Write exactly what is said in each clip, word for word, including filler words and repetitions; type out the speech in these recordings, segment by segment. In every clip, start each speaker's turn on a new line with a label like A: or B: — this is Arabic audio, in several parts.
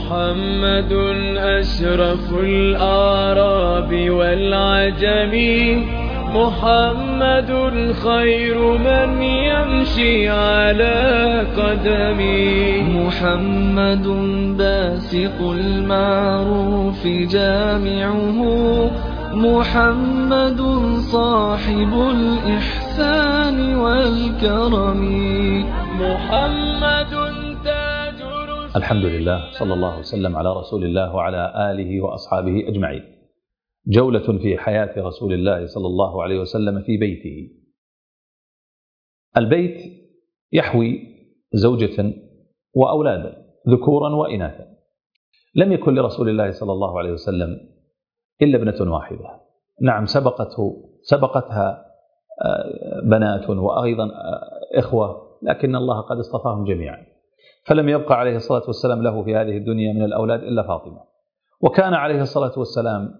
A: محمد أشرف الأعراب والعجم، محمد خير من يمشي على قدمه،
B: محمد باسق المعروف جامعه، محمد صاحب الإحسان والكرم، محمد تاج رسل.
C: الحمد لله، صلى الله وسلم على رسول الله وعلى آله وأصحابه أجمعين. جولة في حياة رسول الله صلى الله عليه وسلم في بيته. البيت يحوي زوجة وأولادا ذكورا وإناثا. لم يكن لرسول الله صلى الله عليه وسلم إلا ابنة واحدة. نعم، سبقته سبقتها بنات وأيضا إخوة، لكن الله قد اصطفاهم جميعا، فلم يبقى عليه الصلاة والسلام له في هذه الدنيا من الأولاد إلا فاطمة. وكان عليه الصلاة والسلام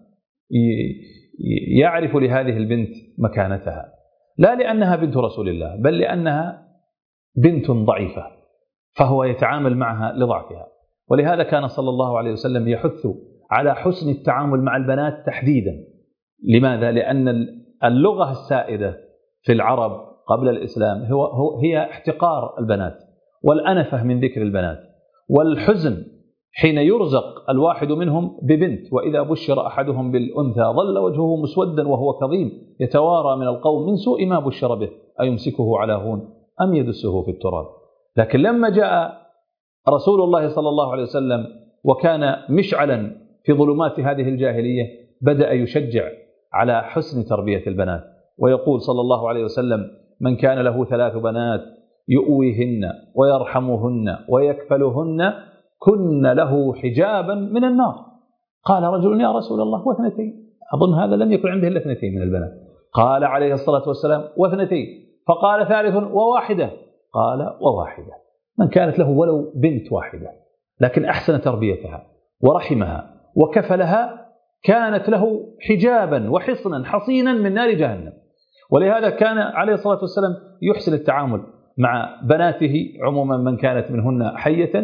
C: يعرف لهذه البنت مكانتها، لا لأنها بنت رسول الله، بل لأنها بنت ضعيفة، فهو يتعامل معها لضعفها. ولهذا كان صلى الله عليه وسلم يحث على حسن التعامل مع البنات تحديدا. لماذا؟ لأن اللغة السائدة في العرب قبل الإسلام هو هي احتقار البنات والأنفة من ذكر البنات، والحزن حين يرزق الواحد منهم ببنت، وإذا بشر أحدهم بالأنثى ظل وجهه مسودا وهو كظيم يتوارى من القوم من سوء ما بشر به، أيمسكه على هون أم يدسه في التراب. لكن لما جاء رسول الله صلى الله عليه وسلم وكان مشعلا في ظلمات هذه الجاهلية، بدأ يشجع على حسن تربية البنات، ويقول صلى الله عليه وسلم: من كان له ثلاث بنات يؤويهن ويرحمهن ويكفلهن كن له حجابا من النار. قال رجل: يا رسول الله واثنتين؟ أظن هذا لم يكن عنده إلا اثنتين من البنات. قال عليه الصلاة والسلام: واثنتين. فقال: ثالث وواحدة؟ قال: وواحدة. من كانت له ولو بنت واحدة لكن أحسن تربيتها ورحمها وكفلها كانت له حجابا وحصنا حصينا من نار جهنم. ولهذا كان عليه الصلاة والسلام يحسن التعامل مع بناته عموما من كانت منهن حية،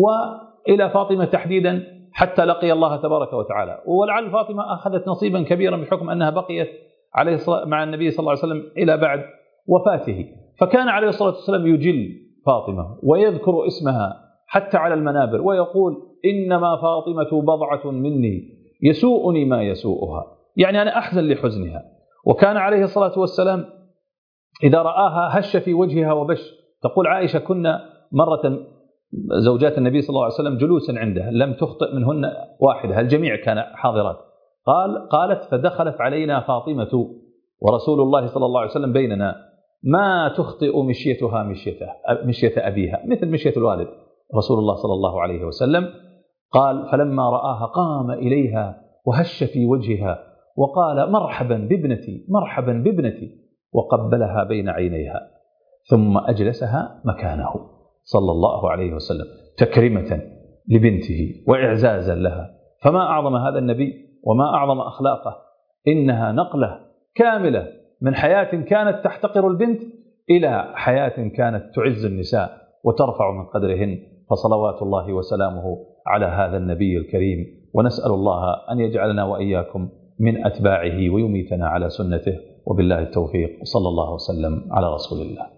C: وإلى فاطمة تحديدا حتى لقي الله تبارك وتعالى. ولعل فاطمة أخذت نصيبا كبيرا بحكم أنها بقيت عليه الصلاة مع النبي صلى الله عليه وسلم إلى بعد وفاته، فكان عليه الصلاة والسلام يجل فاطمة ويذكر اسمها حتى على المنابر، ويقول: إنما فاطمة بضعة مني يسوءني ما يسوءها، يعني أنا أحزن لحزنها. وكان عليه الصلاة والسلام إذا رآها هش في وجهها وبش. تقول عائشة: كنا مرة زوجات النبي صلى الله عليه وسلم جلوسا عنده لم تخطئ منهن واحدة، الجميع كان حاضرات. قال قالت: فدخلت علينا فاطمة ورسول الله صلى الله عليه وسلم بيننا ما تخطئ مشيتها مشيته مشية أبيها، مثل مشية الوالد رسول الله صلى الله عليه وسلم. قال: فلما رآها قام إليها وهش في وجهها وقال: مرحبا بابنتي مرحبا بابنتي، وقبلها بين عينيها، ثم أجلسها مكانه صلى الله عليه وسلم تكريمة لبنته وإعزازا لها. فما أعظم هذا النبي وما أعظم أخلاقه. إنها نقلة كاملة من حياة كانت تحتقر البنت إلى حياة كانت تعز النساء وترفع من قدرهن. فصلوات الله وسلامه على هذا النبي الكريم، ونسأل الله أن يجعلنا وإياكم من أتباعه ويميتنا على سنته، وبالله التوفيق. صلى الله وسلم على رسول الله.